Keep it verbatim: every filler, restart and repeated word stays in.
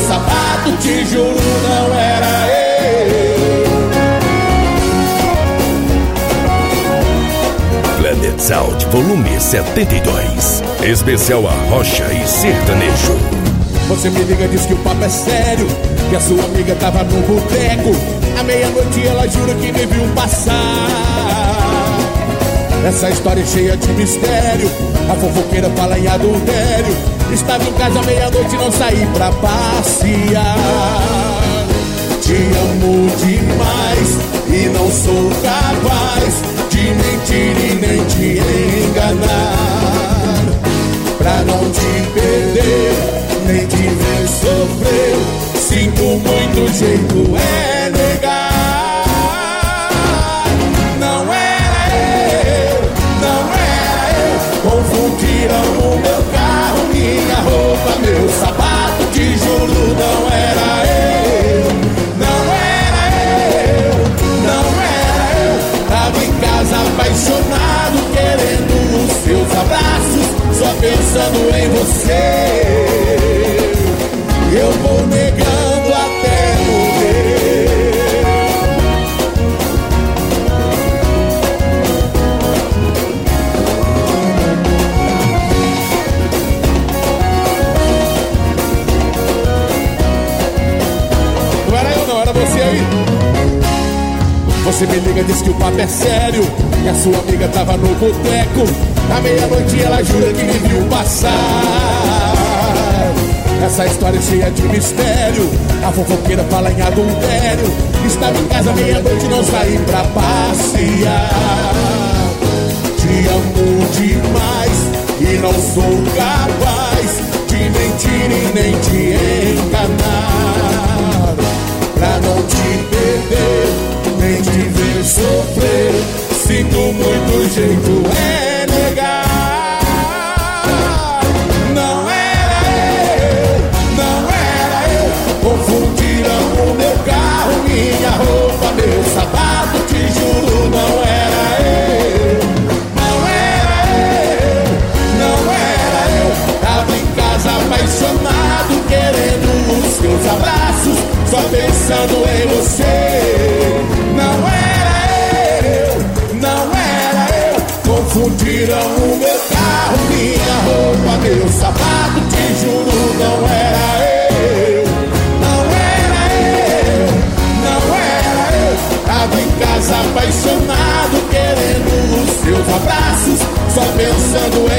sapato, te juro, não era eu. Planet Sound, volume setenta e dois. Especial Arrocha e Sertanejo. Você me liga, diz que o papo é sério, que a sua amiga tava no boteco. À meia-noite ela jura que me viu passar. Essa história é cheia de mistério. A fofoqueira fala em adultério. Estava em casa à meia-noite e não saí pra passear. Te amo demais e não sou capaz de mentir e nem te enganar. Pra não te perder, nem te ver sofrer. Sinto muito, jeito é negar. Não era eu, não era eu. Confundiram o meu carro, minha roupa, meu sapato. Te juro, não era eu, não era eu, não era eu. Tava em casa apaixonado, querendo os seus abraços, só pensando em você. Eu vou negando até morrer. Não era eu não, era você aí. Você me liga, diz que o papo é sério, que a sua amiga tava no boteco. À meia-noite ela jura que me viu passar. Essa história é cheia de mistério. A fofoqueira fala em adultério. Estava em casa à meia-noite e não saí pra passear. Te amo demais e não sou capaz de mentir e nem te enganar. Pra não te perder, nem te ver sofrer. Sinto muito, jeito é negar. Não era eu, não era eu. Confundiram o meu carro, minha roupa, meu sapato. Te juro, não era eu, não era eu, não era eu. Tava em casa apaixonado, querendo os seus abraços, só pensando em você. Não era eu, não era eu. Confundiram o meu carro, minha roupa, meu sapato. Te juro, não era eu, não era eu, não era eu. Tava em casa apaixonado, querendo os seus abraços, só pensando